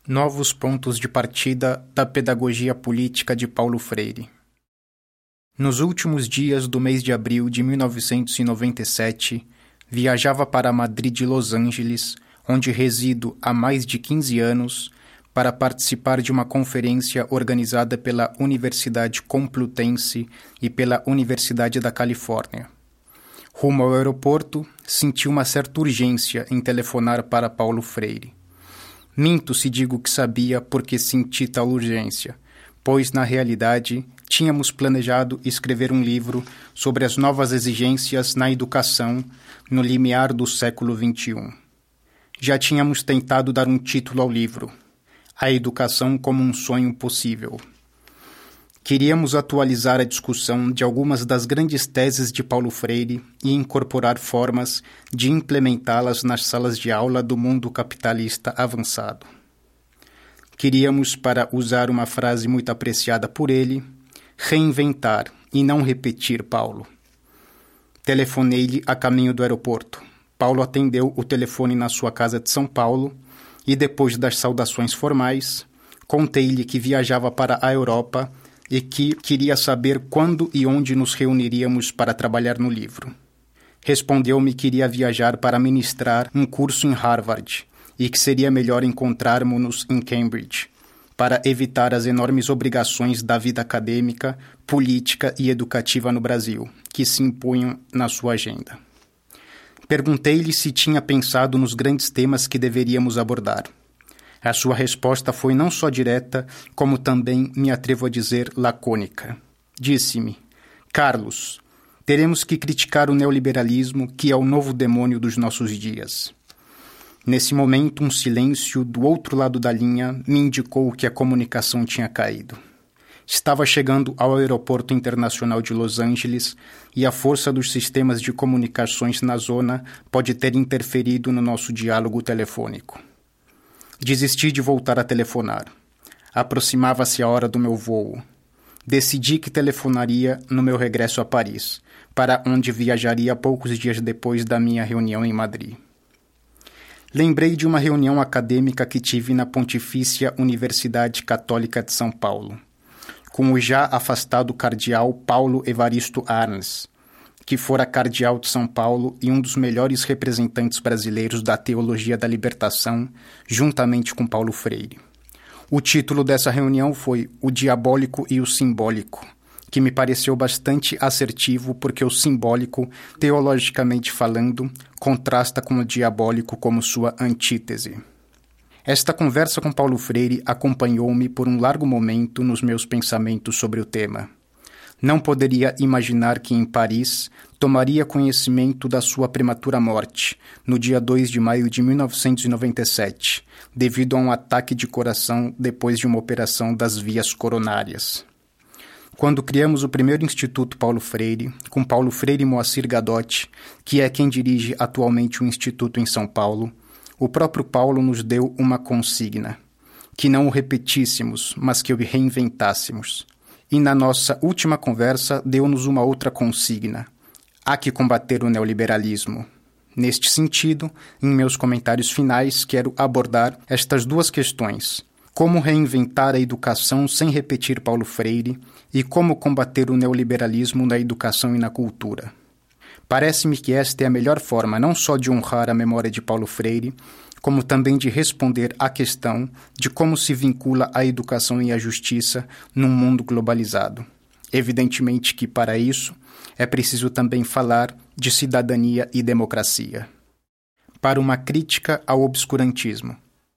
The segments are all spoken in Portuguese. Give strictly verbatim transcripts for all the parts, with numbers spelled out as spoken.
Novos pontos de partida da pedagogia política de Paulo Freire. Nos últimos dias do mês de abril de mil novecentos e noventa e sete, viajava para Madrid e Los Angeles, onde resido há mais de quinze anos, para participar de uma conferência organizada pela Universidade Complutense e pela Universidade da Califórnia. Rumo ao aeroporto, senti uma certa urgência em telefonar para Paulo Freire. Minto se digo que sabia porque senti tal urgência, pois, na realidade, tínhamos planejado escrever um livro sobre as novas exigências na educação no limiar do século vinte e um. Já tínhamos tentado dar um título ao livro, A Educação como um Sonho Possível. Queríamos atualizar a discussão de algumas das grandes teses de Paulo Freire e incorporar formas de implementá-las nas salas de aula do mundo capitalista avançado. Queríamos, para usar uma frase muito apreciada por ele, reinventar e não repetir Paulo. Telefonei-lhe a caminho do aeroporto. Paulo atendeu o telefone na sua casa de São Paulo e, depois das saudações formais, contei-lhe que viajava para a Europa e que queria saber quando e onde nos reuniríamos para trabalhar no livro. Respondeu-me que iria viajar para ministrar um curso em Harvard e que seria melhor encontrarmos-nos em Cambridge, para evitar as enormes obrigações da vida acadêmica, política e educativa no Brasil, que se impunham na sua agenda. Perguntei-lhe se tinha pensado nos grandes temas que deveríamos abordar. A sua resposta foi não só direta, como também, me atrevo a dizer, lacônica. Disse-me: Carlos, teremos que criticar o neoliberalismo, que é o novo demônio dos nossos dias. Nesse momento, um silêncio do outro lado da linha me indicou que a comunicação tinha caído. Estava chegando ao aeroporto internacional de Los Angeles e a força dos sistemas de comunicações na zona pode ter interferido no nosso diálogo telefônico. Desisti de voltar a telefonar. Aproximava-se a hora do meu voo. Decidi que telefonaria no meu regresso a Paris, para onde viajaria poucos dias depois da minha reunião em Madrid. Lembrei de uma reunião acadêmica que tive na Pontifícia Universidade Católica de São Paulo, com o já afastado cardeal Paulo Evaristo Arnes, que fora cardeal de São Paulo e um dos melhores representantes brasileiros da teologia da libertação, juntamente com Paulo Freire. O título dessa reunião foi O Diabólico e o Simbólico, que me pareceu bastante assertivo porque o simbólico, teologicamente falando, contrasta com o diabólico como sua antítese. Esta conversa com Paulo Freire acompanhou-me por um largo momento nos meus pensamentos sobre o tema. Não poderia imaginar que em Paris tomaria conhecimento da sua prematura morte, no dia dois de maio de mil novecentos e noventa e sete, devido a um ataque de coração depois de uma operação das vias coronárias. Quando criamos o primeiro Instituto Paulo Freire, com Paulo Freire e Moacir Gadotti, que é quem dirige atualmente o Instituto em São Paulo, o próprio Paulo nos deu uma consigna, que não o repetíssemos, mas que o reinventássemos. E na nossa última conversa deu-nos uma outra consigna: há que combater o neoliberalismo. Neste sentido, em meus comentários finais, quero abordar estas duas questões: como reinventar a educação sem repetir Paulo Freire e como combater o neoliberalismo na educação e na cultura. Parece-me que esta é a melhor forma não só de honrar a memória de Paulo Freire, como também de responder à questão de como se vincula a educação e a justiça num mundo globalizado. Evidentemente que, para isso, é preciso também falar de cidadania e democracia. Para uma crítica ao obscurantismo.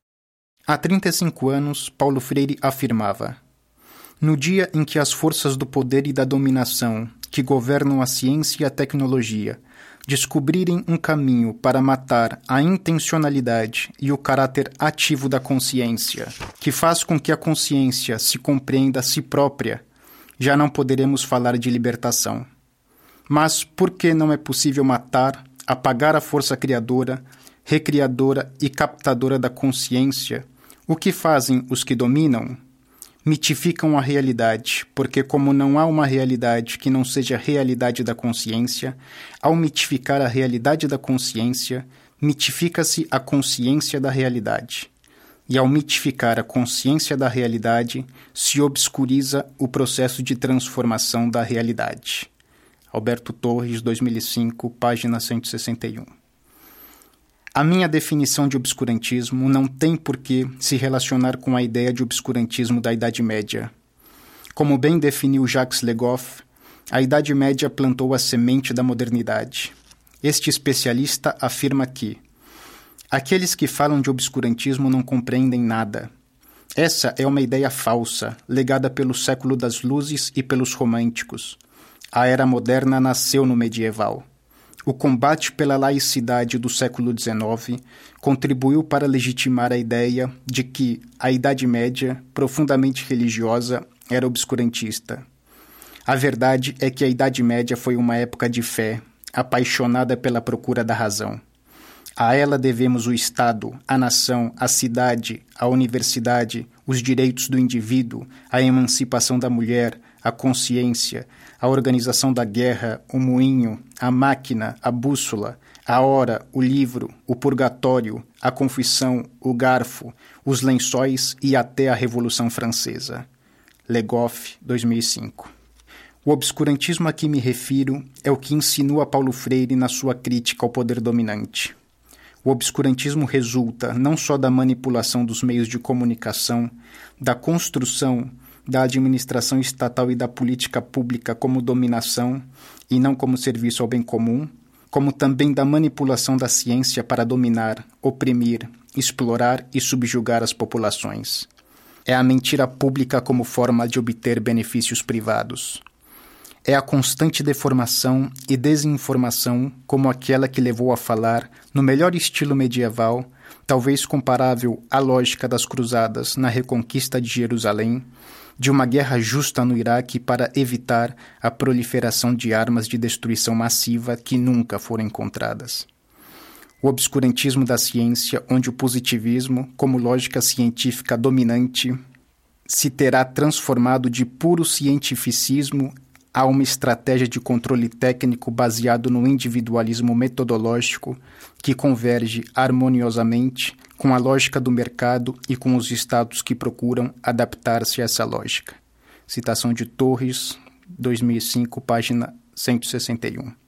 Há trinta e cinco anos, Paulo Freire afirmava: no dia em que as forças do poder e da dominação, que governam a ciência e a tecnologia, descobrirem um caminho para matar a intencionalidade e o caráter ativo da consciência, que faz com que a consciência se compreenda a si própria, já não poderemos falar de libertação. Mas por que não é possível matar, apagar a força criadora, recriadora e captadora da consciência? O que fazem os que dominam? Mitificam a realidade, porque como não há uma realidade que não seja a realidade da consciência, ao mitificar a realidade da consciência, mitifica-se a consciência da realidade. e ao mitificar a consciência da realidade, se obscuriza o processo de transformação da realidade. Alberto Torres, dois mil e cinco, página cento e sessenta e um. A minha definição de obscurantismo não tem por que se relacionar com a ideia de obscurantismo da Idade Média. Como bem definiu Jacques Le Goff, a Idade Média plantou a semente da modernidade. Este especialista afirma que aqueles que falam de obscurantismo não compreendem nada. Essa é uma ideia falsa, legada pelo século das luzes e pelos românticos. A era moderna nasceu no medieval. O combate pela laicidade do século dezenove contribuiu para legitimar a ideia de que a Idade Média, profundamente religiosa, era obscurantista. A verdade é que a Idade Média foi uma época de fé, apaixonada pela procura da razão. A ela devemos o Estado, a nação, a cidade, a universidade, os direitos do indivíduo, a emancipação da mulher, a consciência, a organização da guerra, o moinho, a máquina, a bússola, a hora, o livro, o purgatório, a confissão, o garfo, os lençóis e até a Revolução Francesa. Le Goff, dois mil e cinco. O obscurantismo a que me refiro é o que insinua Paulo Freire na sua crítica ao poder dominante. O obscurantismo resulta não só da manipulação dos meios de comunicação, da construção da administração estatal e da política pública como dominação e não como serviço ao bem comum, como também da manipulação da ciência para dominar, oprimir, explorar e subjugar as populações. É a mentira pública como forma de obter benefícios privados. É a constante deformação e desinformação como aquela que levou a falar, no melhor estilo medieval, talvez comparável à lógica das cruzadas na reconquista de Jerusalém, de uma guerra justa no Iraque para evitar a proliferação de armas de destruição massiva que nunca foram encontradas. O obscurantismo da ciência, onde o positivismo, como lógica científica dominante, se terá transformado de puro cientificismo a uma estratégia de controle técnico baseado no individualismo metodológico que converge harmoniosamente com a lógica do mercado e com os estados que procuram adaptar-se a essa lógica. Citação de Torres, dois mil e cinco, página cento e sessenta e um.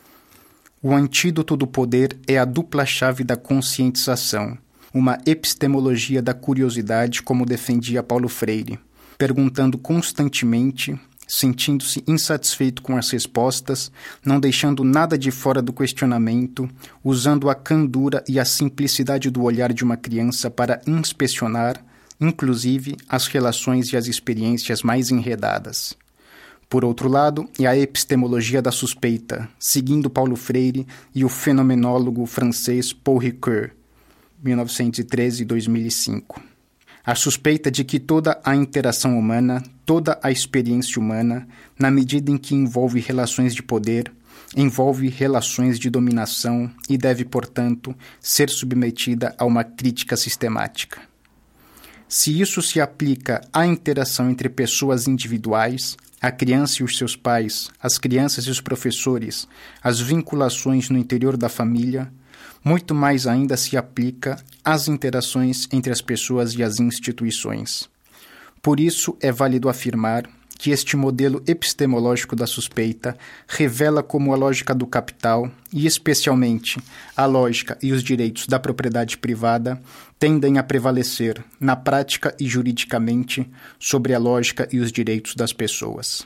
O antídoto do poder é a dupla chave da conscientização, uma epistemologia da curiosidade como defendia Paulo Freire, perguntando constantemente, sentindo-se insatisfeito com as respostas, não deixando nada de fora do questionamento, usando a candura e a simplicidade do olhar de uma criança para inspecionar, inclusive, as relações e as experiências mais enredadas. Por outro lado, é a epistemologia da suspeita, seguindo Paulo Freire e o fenomenólogo francês Paul Ricoeur, mil novecentos e treze a dois mil e cinco. A suspeita de que toda a interação humana, toda a experiência humana, na medida em que envolve relações de poder, envolve relações de dominação e deve, portanto, ser submetida a uma crítica sistemática. Se isso se aplica à interação entre pessoas individuais, a criança e os seus pais, as crianças e os professores, as vinculações no interior da família, muito mais ainda se aplica às interações entre as pessoas e as instituições. Por isso, é válido afirmar que este modelo epistemológico da suspeita revela como a lógica do capital, e especialmente a lógica e os direitos da propriedade privada, tendem a prevalecer, na prática e juridicamente, sobre a lógica e os direitos das pessoas.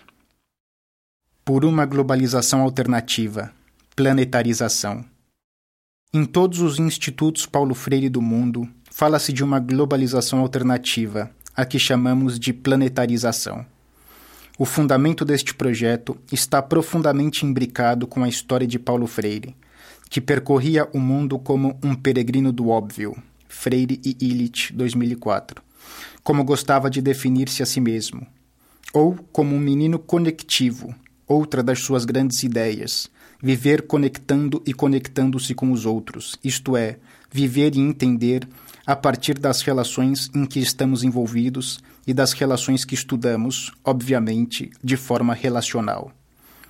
Por uma globalização alternativa, planetarização. Em todos os institutos Paulo Freire do mundo, fala-se de uma globalização alternativa, a que chamamos de planetarização. O fundamento deste projeto está profundamente imbricado com a história de Paulo Freire, que percorria o mundo como um peregrino do óbvio, Freire e Illich, dois mil e quatro, como gostava de definir-se a si mesmo, ou como um menino conectivo, outra das suas grandes ideias, viver conectando e conectando-se com os outros, isto é, viver e entender a partir das relações em que estamos envolvidos e das relações que estudamos, obviamente, de forma relacional.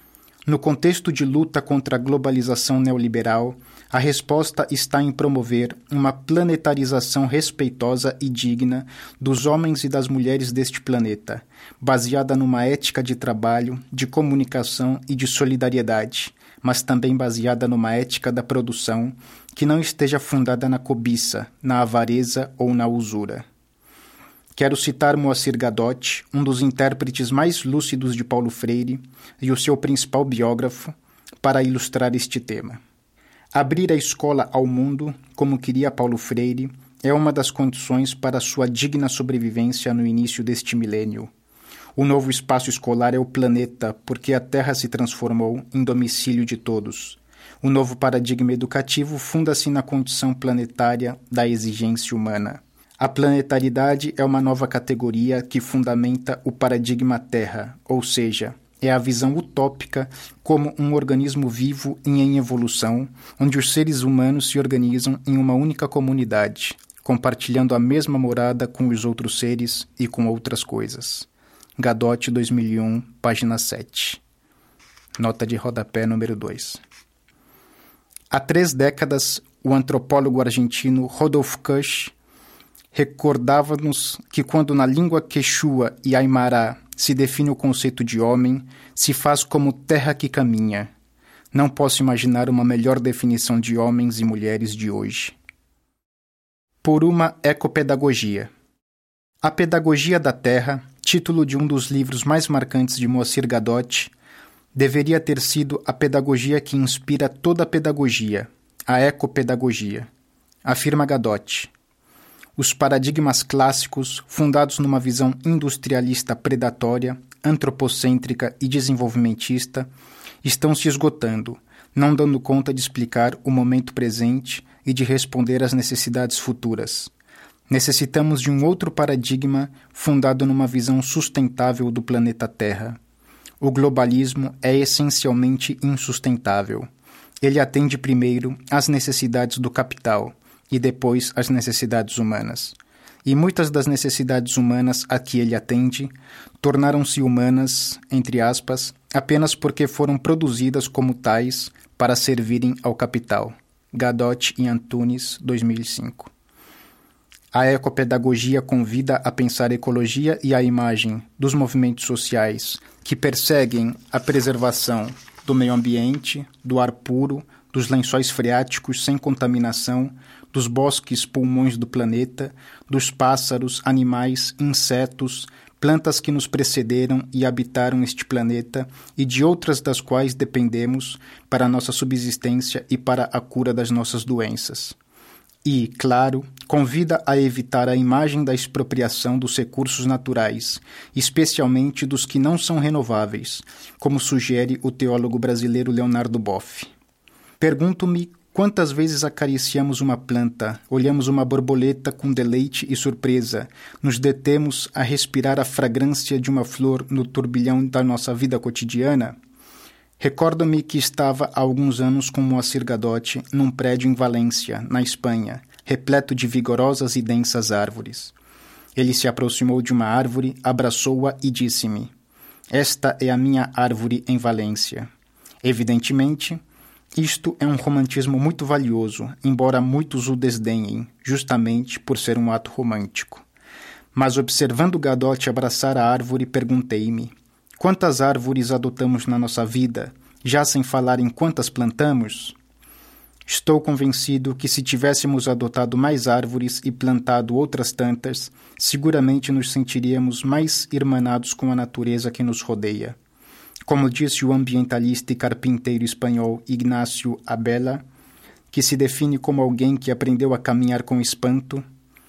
No contexto de luta contra a globalização neoliberal, a resposta está em promover uma planetarização respeitosa e digna dos homens e das mulheres deste planeta, baseada numa ética de trabalho, de comunicação e de solidariedade, mas também baseada numa ética da produção que não esteja fundada na cobiça, na avareza ou na usura. Quero citar Moacir Gadotti, um dos intérpretes mais lúcidos de Paulo Freire e o seu principal biógrafo, para ilustrar este tema. Abrir a escola ao mundo, como queria Paulo Freire, é uma das condições para sua digna sobrevivência no início deste milênio. O novo espaço escolar é o planeta, porque a Terra se transformou em domicílio de todos. O novo paradigma educativo funda-se na condição planetária da exigência humana. A planetaridade é uma nova categoria que fundamenta o paradigma Terra, ou seja, é a visão utópica como um organismo vivo e em evolução, onde os seres humanos se organizam em uma única comunidade, compartilhando a mesma morada com os outros seres e com outras coisas. Gadotti, dois mil e um, página sete. Nota de rodapé número dois. Há três décadas, o antropólogo argentino Rodolfo Kusch recordava-nos que quando na língua quechua e aimará se define o conceito de homem, se faz como terra que caminha. Não posso imaginar uma melhor definição de homens e mulheres de hoje. Por uma ecopedagogia. A Pedagogia da Terra, título de um dos livros mais marcantes de Moacir Gadotti, deveria ter sido a pedagogia que inspira toda a pedagogia, a ecopedagogia, afirma Gadotti. Os paradigmas clássicos, fundados numa visão industrialista predatória, antropocêntrica e desenvolvimentista, estão se esgotando, não dando conta de explicar o momento presente e de responder às necessidades futuras. Necessitamos de um outro paradigma fundado numa visão sustentável do planeta Terra. O globalismo é essencialmente insustentável. Ele atende primeiro às necessidades do capital e depois às necessidades humanas. E muitas das necessidades humanas a que ele atende tornaram-se humanas, entre aspas, apenas porque foram produzidas como tais para servirem ao capital. Gadotti e Antunes, dois mil e cinco. A ecopedagogia convida a pensar a ecologia e a imagem dos movimentos sociais que perseguem a preservação do meio ambiente, do ar puro, dos lençóis freáticos sem contaminação, dos bosques pulmões do planeta, dos pássaros, animais, insetos, plantas que nos precederam e habitaram este planeta e de outras das quais dependemos para a nossa subsistência e para a cura das nossas doenças. E, claro, convida a evitar a imagem da expropriação dos recursos naturais, especialmente dos que não são renováveis, como sugere o teólogo brasileiro Leonardo Boff. Pergunto-me quantas vezes acariciamos uma planta, olhamos uma borboleta com deleite e surpresa, nos detemos a respirar a fragrância de uma flor no turbilhão da nossa vida cotidiana? Recordo-me que estava há alguns anos com Moacir Gadotti num prédio em Valência, na Espanha, repleto de vigorosas e densas árvores. Ele se aproximou de uma árvore, abraçou-a e disse-me: "Esta é a minha árvore em Valência." Evidentemente, isto é um romantismo muito valioso, embora muitos o desdenhem, justamente por ser um ato romântico. Mas observando Gadotti abraçar a árvore, perguntei-me: quantas árvores adotamos na nossa vida, já sem falar em quantas plantamos? Estou convencido que se tivéssemos adotado mais árvores e plantado outras tantas, seguramente nos sentiríamos mais irmanados com a natureza que nos rodeia. Como disse o ambientalista e carpinteiro espanhol Ignacio Abela, que se define como alguém que aprendeu a caminhar com espanto,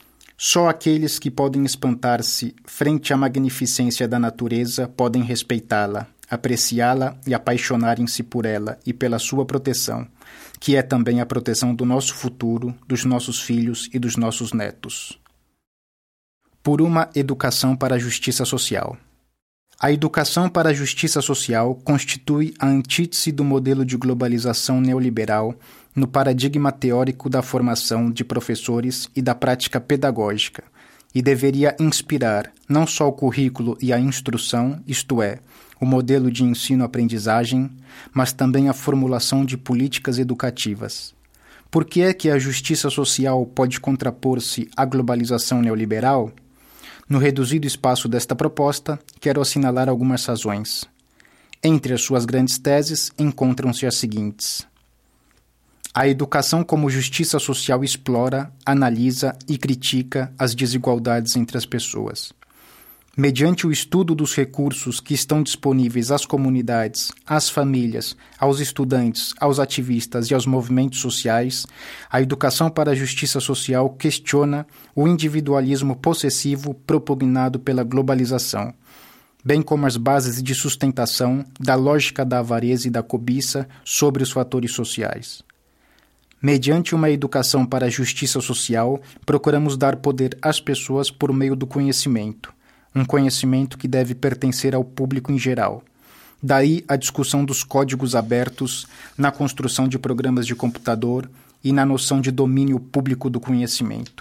só aqueles que podem espantar-se frente à magnificência da natureza podem respeitá-la, apreciá-la e apaixonarem-se por ela e pela sua proteção, que é também a proteção do nosso futuro, dos nossos filhos e dos nossos netos. Por uma educação para a justiça social. A educação para a justiça social constitui a antítese do modelo de globalização neoliberal no paradigma teórico da formação de professores e da prática pedagógica, e deveria inspirar não só o currículo e a instrução, isto é, o modelo de ensino-aprendizagem, mas também a formulação de políticas educativas. Por que é que a justiça social pode contrapor-se à globalização neoliberal? No reduzido espaço desta proposta, quero assinalar algumas razões. Entre as suas grandes teses, encontram-se as seguintes. A educação como justiça social explora, analisa e critica as desigualdades entre as pessoas. Mediante o estudo dos recursos que estão disponíveis às comunidades, às famílias, aos estudantes, aos ativistas e aos movimentos sociais, a educação para a justiça social questiona o individualismo possessivo propugnado pela globalização, bem como as bases de sustentação da lógica da avareza e da cobiça sobre os fatores sociais. Mediante uma educação para a justiça social, procuramos dar poder às pessoas por meio do conhecimento, um conhecimento que deve pertencer ao público em geral. Daí a discussão dos códigos abertos na construção de programas de computador e na noção de domínio público do conhecimento.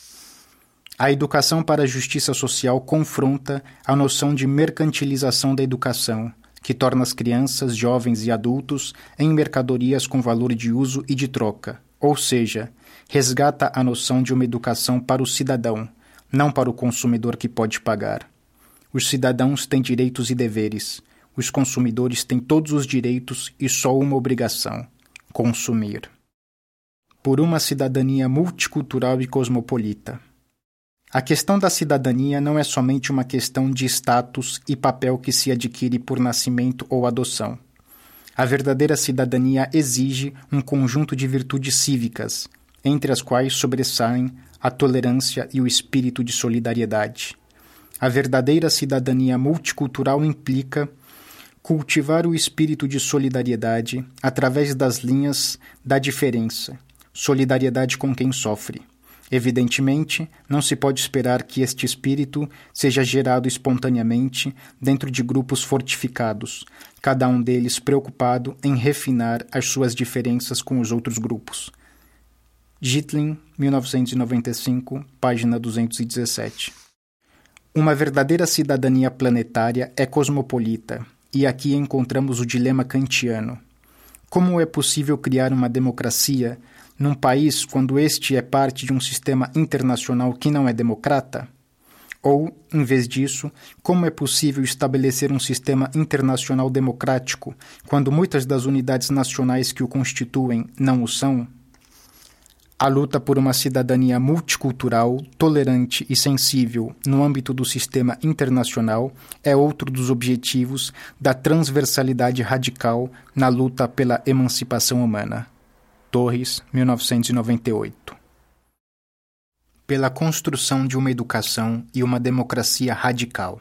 A educação para a justiça social confronta a noção de mercantilização da educação, que torna as crianças, jovens e adultos em mercadorias com valor de uso e de troca, ou seja, resgata a noção de uma educação para o cidadão, não para o consumidor que pode pagar. Os cidadãos têm direitos e deveres. Os consumidores têm todos os direitos e só uma obrigação: consumir. Por uma cidadania multicultural e cosmopolita. A questão da cidadania não é somente uma questão de status e papel que se adquire por nascimento ou adoção. A verdadeira cidadania exige um conjunto de virtudes cívicas, entre as quais sobressaem a tolerância e o espírito de solidariedade. A verdadeira cidadania multicultural implica cultivar o espírito de solidariedade através das linhas da diferença, solidariedade com quem sofre. Evidentemente, não se pode esperar que este espírito seja gerado espontaneamente dentro de grupos fortificados, cada um deles preocupado em refinar as suas diferenças com os outros grupos. Gitlin, mil novecentos e noventa e cinco, página duzentos e dezessete. Uma verdadeira cidadania planetária é cosmopolita, e aqui encontramos o dilema kantiano. Como é possível criar uma democracia num país quando este é parte de um sistema internacional que não é democrata? Ou, em vez disso, como é possível estabelecer um sistema internacional democrático quando muitas das unidades nacionais que o constituem não o são? A luta por uma cidadania multicultural, tolerante e sensível no âmbito do sistema internacional é outro dos objetivos da transversalidade radical na luta pela emancipação humana. Torres, mil novecentos e noventa e oito. Pela construção de uma educação e uma democracia radical.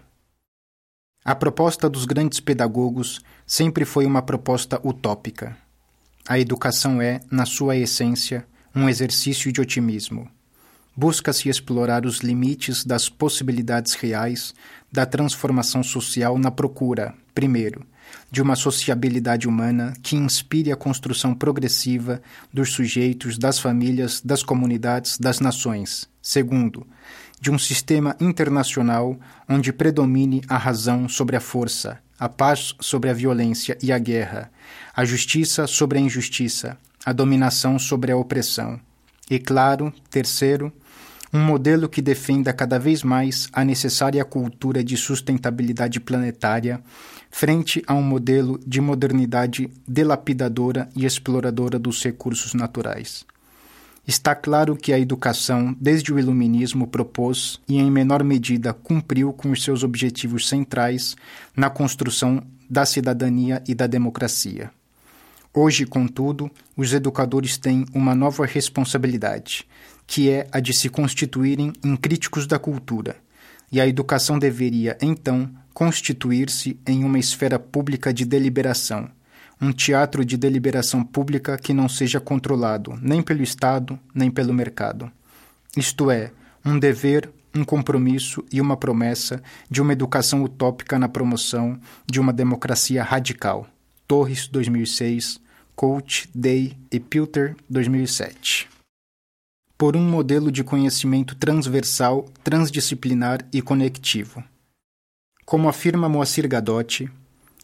A proposta dos grandes pedagogos sempre foi uma proposta utópica. A educação é, na sua essência, um exercício de otimismo. Busca-se explorar os limites das possibilidades reais da transformação social na procura, primeiro, de uma sociabilidade humana que inspire a construção progressiva dos sujeitos, das famílias, das comunidades, das nações. Segundo, de um sistema internacional onde predomine a razão sobre a força, a paz sobre a violência e a guerra, a justiça sobre a injustiça, a dominação sobre a opressão. E, claro, terceiro, um modelo que defenda cada vez mais a necessária cultura de sustentabilidade planetária frente a um modelo de modernidade dilapidadora e exploradora dos recursos naturais. Está claro que a educação, desde o Iluminismo, propôs e, em menor medida, cumpriu com os seus objetivos centrais na construção da cidadania e da democracia. Hoje, contudo, os educadores têm uma nova responsabilidade, que é a de se constituírem em críticos da cultura, e a educação deveria, então, constituir-se em uma esfera pública de deliberação, um teatro de deliberação pública que não seja controlado nem pelo Estado, nem pelo mercado. Isto é, um dever, um compromisso e uma promessa de uma educação utópica na promoção de uma democracia radical. Torres, dois mil e seis, Coach, Day e Pilter, dois mil e sete. Por um modelo de conhecimento transversal, transdisciplinar e conectivo. Como afirma Moacir Gadotti,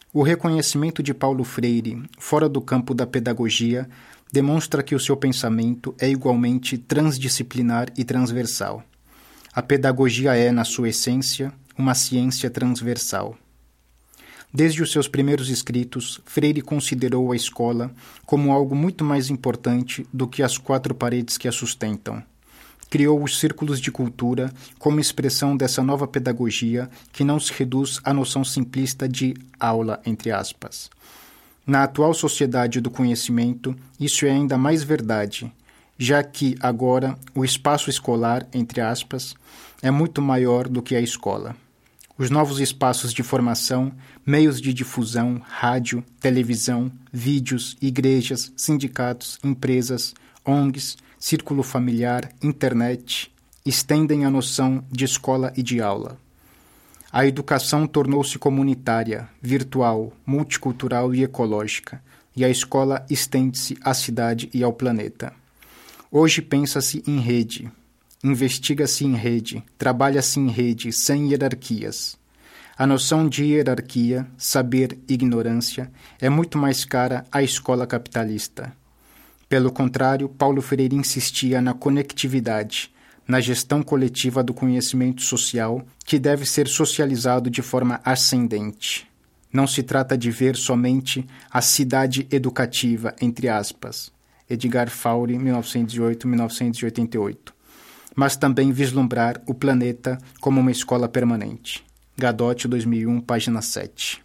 O reconhecimento de Paulo Freire, fora do campo da pedagogia, demonstra que o seu pensamento é igualmente transdisciplinar e transversal. A pedagogia é, na sua essência, uma ciência transversal. Desde os seus primeiros escritos, Freire considerou a escola como algo muito mais importante do que as quatro paredes que a sustentam. Criou os círculos de cultura como expressão dessa nova pedagogia que não se reduz à noção simplista de aula, entre aspas. Na atual sociedade do conhecimento, isso é ainda mais verdade, já que agora o espaço escolar, entre aspas, é muito maior do que a escola. Os novos espaços de formação, meios de difusão, rádio, televisão, vídeos, igrejas, sindicatos, empresas, O N Gs, círculo familiar, internet, estendem a noção de escola e de aula. A educação tornou-se comunitária, virtual, multicultural e ecológica, e a escola estende-se à cidade e ao planeta. Hoje pensa-se em rede, investiga-se em rede, trabalha-se em rede, sem hierarquias. A noção de hierarquia, saber, ignorância, é muito mais cara à escola capitalista. Pelo contrário, Paulo Freire insistia na conectividade, na gestão coletiva do conhecimento social, que deve ser socializado de forma ascendente. Não se trata de ver somente a cidade educativa, entre aspas, Edgar Faure, mil novecentos e oito a mil novecentos e oitenta e oito, mas também vislumbrar o planeta como uma escola permanente. Gadotti, dois mil e um, página sete.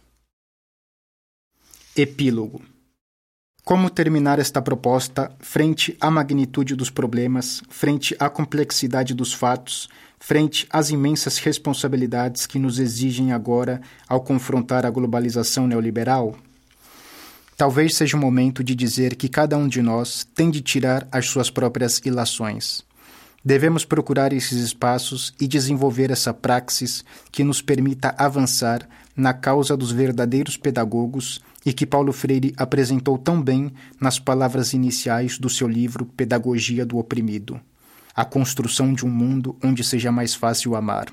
Epílogo. Como terminar esta proposta frente à magnitude dos problemas, frente à complexidade dos fatos, frente às imensas responsabilidades que nos exigem agora ao confrontar a globalização neoliberal? Talvez seja o momento de dizer que cada um de nós tem de tirar as suas próprias ilações. Devemos procurar esses espaços e desenvolver essa praxis que nos permita avançar na causa dos verdadeiros pedagogos e que Paulo Freire apresentou tão bem nas palavras iniciais do seu livro Pedagogia do Oprimido, a construção de um mundo onde seja mais fácil amar.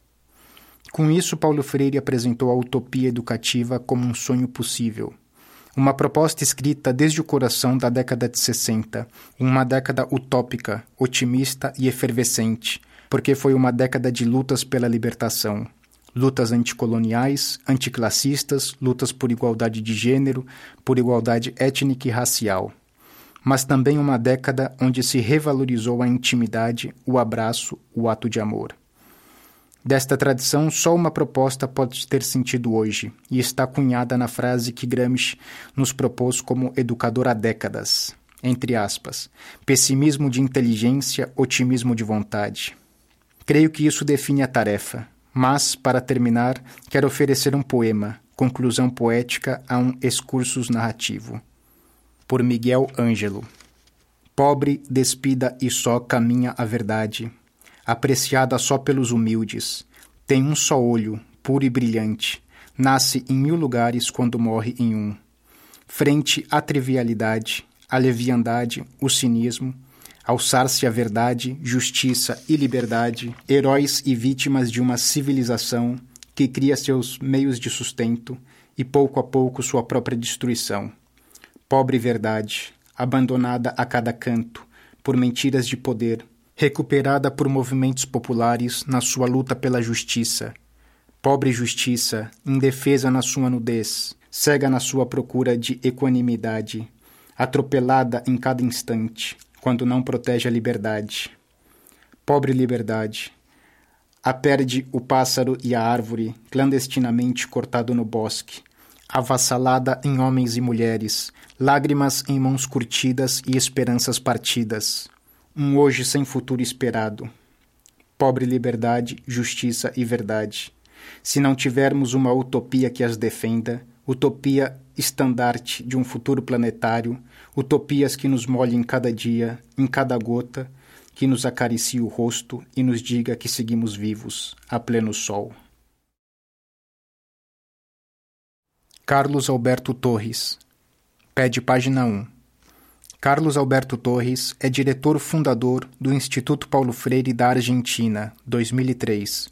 Com isso, Paulo Freire apresentou a utopia educativa como um sonho possível, uma proposta escrita desde o coração da década de sessenta, uma década utópica, otimista e efervescente, porque foi uma década de lutas pela libertação. Lutas anticoloniais, anticlassistas, lutas por igualdade de gênero, por igualdade étnica e racial. Mas também uma década onde se revalorizou a intimidade, o abraço, o ato de amor. Desta tradição, só uma proposta pode ter sentido hoje, e está cunhada na frase que Gramsci nos propôs como educador há décadas, entre aspas, pessimismo de inteligência, otimismo de vontade. Creio que isso define a tarefa. Mas, para terminar, quero oferecer um poema, conclusão poética a um excursus narrativo. Por Miguel Ângelo. Pobre, despida e só caminha a verdade, apreciada só pelos humildes. Tem um só olho, puro e brilhante, nasce em mil lugares quando morre em um. Frente à trivialidade, à leviandade, o cinismo, alçar-se a verdade, justiça e liberdade, heróis e vítimas de uma civilização que cria seus meios de sustento e pouco a pouco sua própria destruição. Pobre verdade, abandonada a cada canto, por mentiras de poder, recuperada por movimentos populares na sua luta pela justiça. Pobre justiça, indefesa na sua nudez, cega na sua procura de equanimidade, atropelada em cada instante, quando não protege a liberdade. Pobre liberdade, a perde o pássaro e a árvore, clandestinamente cortado no bosque, avassalada em homens e mulheres, lágrimas em mãos curtidas e esperanças partidas, um hoje sem futuro esperado. Pobre liberdade, justiça e verdade. Se não tivermos uma utopia que as defenda, utopia estandarte de um futuro planetário, utopias que nos molhem cada dia, em cada gota, que nos acaricie o rosto e nos diga que seguimos vivos, a pleno sol. Carlos Alberto Torres. Pede página um. Carlos Alberto Torres é diretor fundador do Instituto Paulo Freire da Argentina, dois mil e três,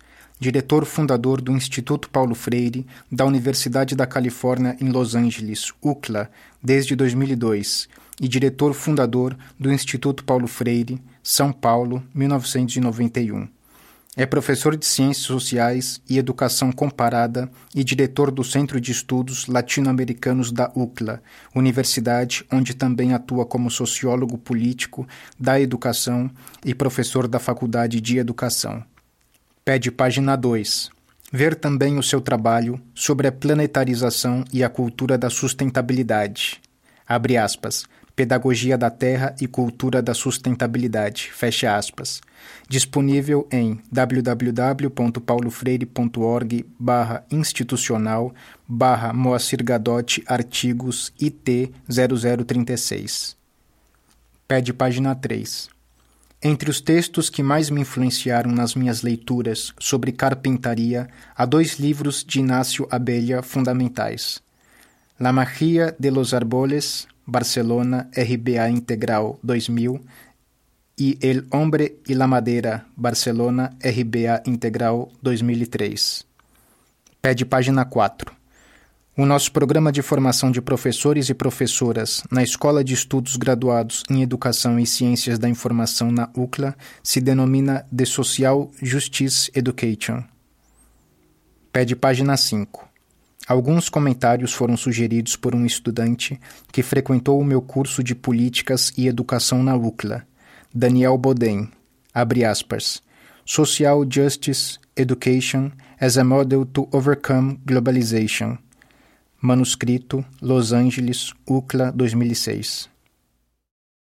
diretor fundador do Instituto Paulo Freire, da Universidade da Califórnia em Los Angeles, U C L A, desde dois mil e dois, e diretor fundador do Instituto Paulo Freire, São Paulo, mil novecentos e noventa e um. É professor de Ciências Sociais e Educação Comparada e diretor do Centro de Estudos Latino-Americanos da U C L A, universidade onde também atua como sociólogo político da educação e professor da Faculdade de Educação. Pede página dois. Ver também o seu trabalho sobre a planetarização e a cultura da sustentabilidade. Abre aspas. Pedagogia da Terra e Cultura da Sustentabilidade, fecha aspas. Disponível em www.paulofreire.org barra institucional barra Moacir Gadotti artigos I T zero zero trinta e seis. Pede página três. Entre os textos que mais me influenciaram nas minhas leituras sobre carpintaria, há dois livros de Inácio Abelha fundamentais. La Magia de los Árboles, Barcelona, R B A Integral dois mil, e El Hombre y la Madera, Barcelona, R B A Integral dois mil e três. Pede página quatro. O nosso programa de formação de professores e professoras na Escola de Estudos Graduados em Educação e Ciências da Informação na U C L A se denomina The Social Justice Education. Pede página cinco. Alguns comentários foram sugeridos por um estudante que frequentou o meu curso de Políticas e Educação na U C L A, Daniel Boden, abre aspas, Social Justice Education as a Model to Overcome Globalization, manuscrito, Los Angeles, U C L A, dois mil e seis.